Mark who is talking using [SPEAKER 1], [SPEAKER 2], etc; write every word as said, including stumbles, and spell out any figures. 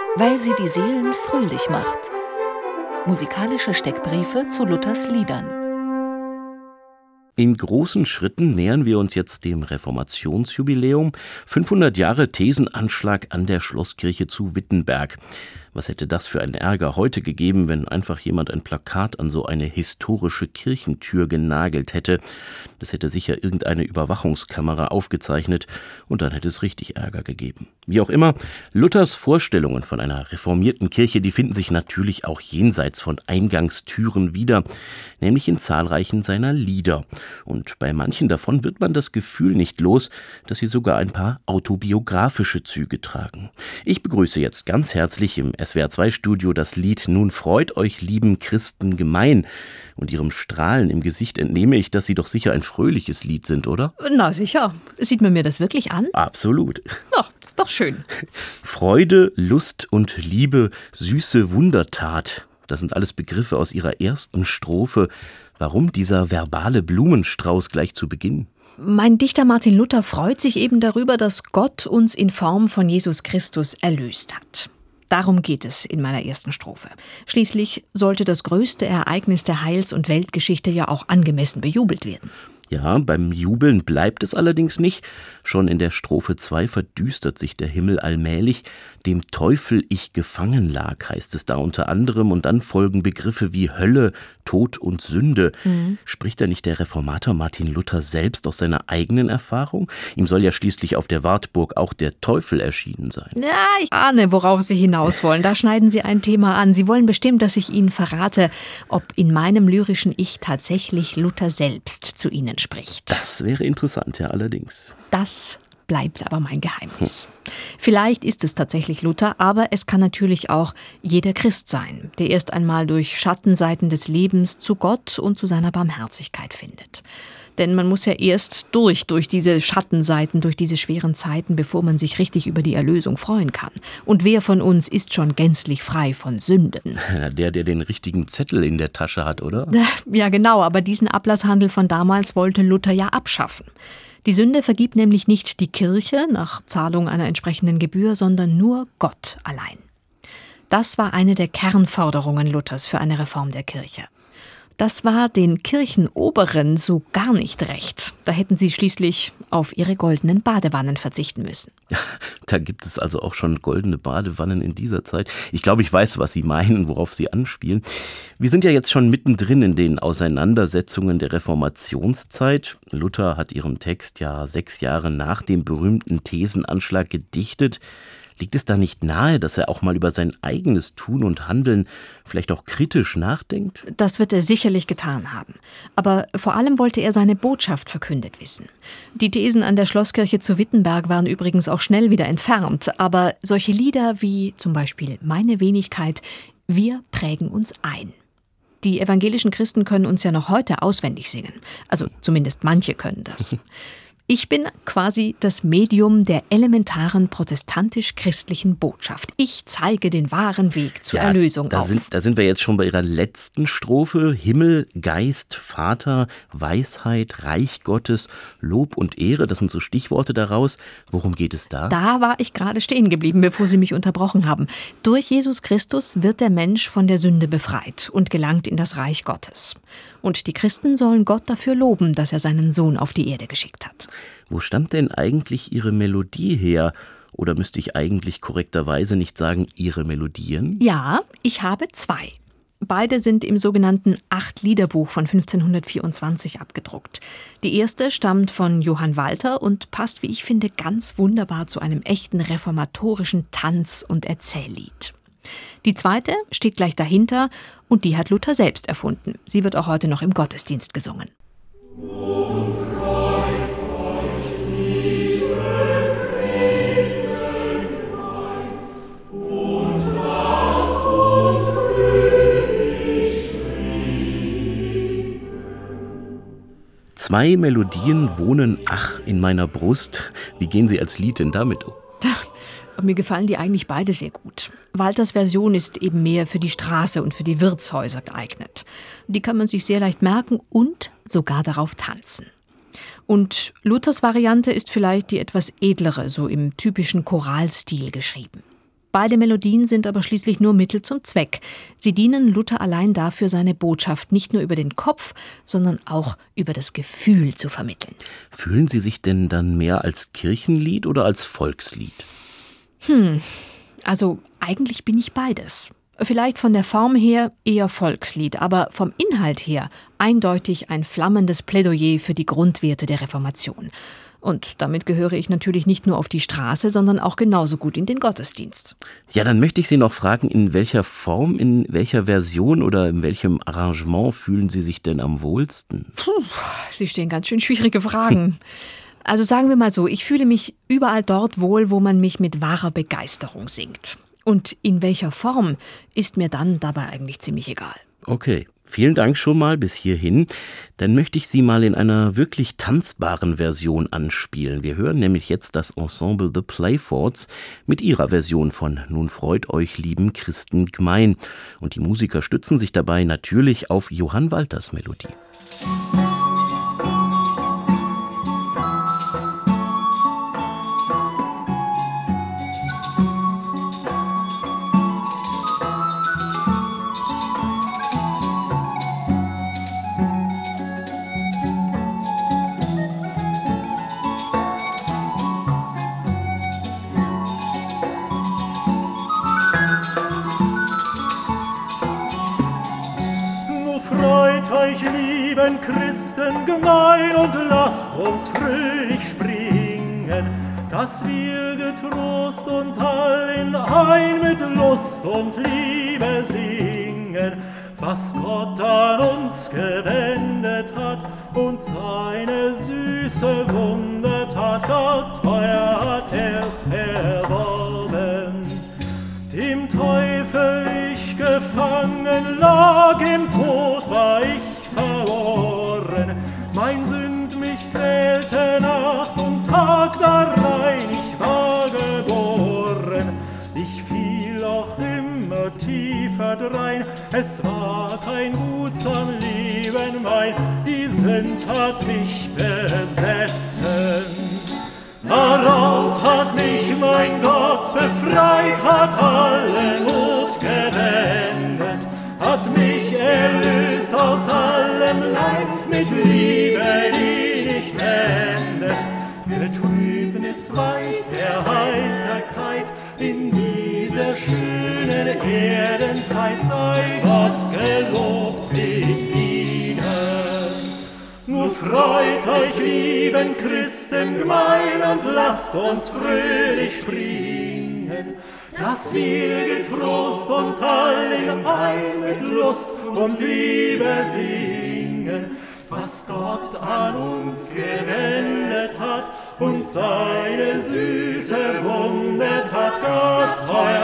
[SPEAKER 1] weil sie die Seelen fröhlich macht. Musikalische Steckbriefe zu Luthers Liedern.
[SPEAKER 2] In großen Schritten nähern wir uns jetzt dem Reformationsjubiläum. fünfhundert Jahre Thesenanschlag an der Schlosskirche zu Wittenberg. Was hätte das für einen Ärger heute gegeben, wenn einfach jemand ein Plakat an so eine historische Kirchentür genagelt hätte? Das hätte sicher irgendeine Überwachungskamera aufgezeichnet und dann hätte es richtig Ärger gegeben. Wie auch immer, Luthers Vorstellungen von einer reformierten Kirche, die finden sich natürlich auch jenseits von Eingangstüren wieder, nämlich in zahlreichen seiner Lieder. Und bei manchen davon wird man das Gefühl nicht los, dass sie sogar ein paar autobiografische Züge tragen. Ich begrüße jetzt ganz herzlich im S W R zwei Studio das Lied »Nun freut euch, lieben Christen gemein«. Und ihrem Strahlen im Gesicht entnehme ich, dass sie doch sicher ein fröhliches Lied sind, oder?
[SPEAKER 3] Na sicher. Sieht man mir das wirklich an?
[SPEAKER 2] Absolut.
[SPEAKER 3] Ach, das ist doch schön.
[SPEAKER 2] Freude, Lust und Liebe, süße Wundertat. Das sind alles Begriffe aus ihrer ersten Strophe. Warum dieser verbale Blumenstrauß gleich zu Beginn?
[SPEAKER 3] Mein Dichter Martin Luther freut sich eben darüber, dass Gott uns in Form von Jesus Christus erlöst hat. Darum geht es in meiner ersten Strophe. Schließlich sollte das größte Ereignis der Heils- und Weltgeschichte ja auch angemessen bejubelt werden.
[SPEAKER 2] Ja, beim Jubeln bleibt es allerdings nicht. Schon in der Strophe zwei verdüstert sich der Himmel allmählich. Dem Teufel ich gefangen lag, heißt es da unter anderem. Und dann folgen Begriffe wie Hölle, Tod und Sünde. Mhm. Spricht da nicht der Reformator Martin Luther selbst aus seiner eigenen Erfahrung? Ihm soll ja schließlich auf der Wartburg auch der Teufel erschienen sein.
[SPEAKER 3] Ja, ich ahne, worauf Sie hinaus wollen. Da schneiden Sie ein Thema an. Sie wollen bestimmt, dass ich Ihnen verrate, ob in meinem lyrischen Ich tatsächlich Luther selbst zu Ihnen spricht.
[SPEAKER 2] Das wäre interessant, ja, allerdings.
[SPEAKER 3] Das bleibt aber mein Geheimnis. Hm. Vielleicht ist es tatsächlich Luther, aber es kann natürlich auch jeder Christ sein, der erst einmal durch Schattenseiten des Lebens zu Gott und zu seiner Barmherzigkeit findet. Denn man muss ja erst durch, durch diese Schattenseiten, durch diese schweren Zeiten, bevor man sich richtig über die Erlösung freuen kann. Und wer von uns ist schon gänzlich frei von Sünden?
[SPEAKER 2] Der, der den richtigen Zettel in der Tasche hat, oder?
[SPEAKER 3] Ja, genau, aber diesen Ablasshandel von damals wollte Luther ja abschaffen. Die Sünde vergibt nämlich nicht die Kirche nach Zahlung einer entsprechenden Gebühr, sondern nur Gott allein. Das war eine der Kernforderungen Luthers für eine Reform der Kirche. Das war den Kirchenoberen so gar nicht recht. Da hätten sie schließlich auf ihre goldenen Badewannen verzichten müssen.
[SPEAKER 2] Da gibt es also auch schon goldene Badewannen in dieser Zeit. Ich glaube, ich weiß, was Sie meinen, worauf Sie anspielen. Wir sind ja jetzt schon mittendrin in den Auseinandersetzungen der Reformationszeit. Luther hat ihren Text ja sechs Jahre nach dem berühmten Thesenanschlag gedichtet. Liegt es da nicht nahe, dass er auch mal über sein eigenes Tun und Handeln vielleicht auch kritisch nachdenkt?
[SPEAKER 3] Das wird er sicherlich getan haben. Aber vor allem wollte er seine Botschaft verkündet wissen. Die Thesen an der Schlosskirche zu Wittenberg waren übrigens auch schnell wieder entfernt. Aber solche Lieder wie zum Beispiel »Meine Wenigkeit«, wir prägen uns ein. Die evangelischen Christen können uns ja noch heute auswendig singen. Also zumindest manche können das. Ich bin quasi das Medium der elementaren protestantisch-christlichen Botschaft. Ich zeige den wahren Weg zur
[SPEAKER 2] ja,
[SPEAKER 3] Erlösung
[SPEAKER 2] da
[SPEAKER 3] auf.
[SPEAKER 2] Sind, da sind wir jetzt schon bei Ihrer letzten Strophe. Himmel, Geist, Vater, Weisheit, Reich Gottes, Lob und Ehre, das sind so Stichworte daraus. Worum geht es da?
[SPEAKER 3] Da war ich gerade stehen geblieben, bevor Sie mich unterbrochen haben. Durch Jesus Christus wird der Mensch von der Sünde befreit und gelangt in das Reich Gottes. Und die Christen sollen Gott dafür loben, dass er seinen Sohn auf die Erde geschickt hat.
[SPEAKER 2] Wo stammt denn eigentlich Ihre Melodie her? Oder müsste ich eigentlich korrekterweise nicht sagen, Ihre Melodien?
[SPEAKER 3] Ja, ich habe zwei. Beide sind im sogenannten Acht-Lieder-Buch von fünfzehnhundertvierundzwanzig abgedruckt. Die erste stammt von Johann Walter und passt, wie ich finde, ganz wunderbar zu einem echten reformatorischen Tanz- und Erzähllied. Die zweite steht gleich dahinter und die hat Luther selbst erfunden. Sie wird auch heute noch im Gottesdienst gesungen.
[SPEAKER 4] Und freut euch, liebe Christen gemein, und lasst uns fröhlich lieben.
[SPEAKER 2] Zwei Melodien wohnen ach in meiner Brust. Wie gehen Sie als Lied denn damit um?
[SPEAKER 3] Mir gefallen die eigentlich beide sehr gut. Walters Version ist eben mehr für die Straße und für die Wirtshäuser geeignet. Die kann man sich sehr leicht merken und sogar darauf tanzen. Und Luthers Variante ist vielleicht die etwas edlere, so im typischen Choralstil geschrieben. Beide Melodien sind aber schließlich nur Mittel zum Zweck. Sie dienen Luther allein dafür, seine Botschaft nicht nur über den Kopf, sondern auch über das Gefühl zu vermitteln.
[SPEAKER 2] Fühlen Sie sich denn dann mehr als Kirchenlied oder als Volkslied?
[SPEAKER 3] Hm, also eigentlich bin ich beides. Vielleicht von der Form her eher Volkslied, aber vom Inhalt her eindeutig ein flammendes Plädoyer für die Grundwerte der Reformation. Und damit gehöre ich natürlich nicht nur auf die Straße, sondern auch genauso gut in den Gottesdienst.
[SPEAKER 2] Ja, dann möchte ich Sie noch fragen, in welcher Form, in welcher Version oder in welchem Arrangement fühlen Sie sich denn am wohlsten?
[SPEAKER 3] Puh, Sie stellen ganz schön schwierige Fragen. Also sagen wir mal so, ich fühle mich überall dort wohl, wo man mich mit wahrer Begeisterung singt. Und in welcher Form ist mir dann dabei eigentlich ziemlich egal.
[SPEAKER 2] Okay. Vielen Dank schon mal bis hierhin. Dann möchte ich Sie mal in einer wirklich tanzbaren Version anspielen. Wir hören nämlich jetzt das Ensemble The Playfords mit ihrer Version von Nun freut euch, lieben Christen gmein. Und die Musiker stützen sich dabei natürlich auf Johann Walters Melodie.
[SPEAKER 4] Christen gemein und lasst uns fröhlich springen, dass wir getrost und all in ein mit Lust und Liebe singen, was Gott an uns gewendet hat und seine süße Wundertat, Gott teuer hat er's erworben. Dem Teufel ich gefangen lag, im Tod war ich verloren, mein Sünd mich quälte Nacht und Tag, darein ich war geboren. Ich fiel auch immer tiefer drein, es war kein Guts am Leben mein, die Sünd hat mich besessen. Daraus hat mich mein Gott befreit, hat alle Not gewendet, hat mich erlöst aus allem Leid, mit Liebe, die nicht endet. Betrübnis weicht der Heiterkeit, in dieser schönen Erdenzeit sei Gott gelobt in ihnen. Nur freut euch, lieben Christen gemein, und lasst uns fröhlich springen, dass wir getrost und all in ein mit Lust und Liebe singen, was Gott an uns gewendet hat und seine süße Wundertat, Gott treu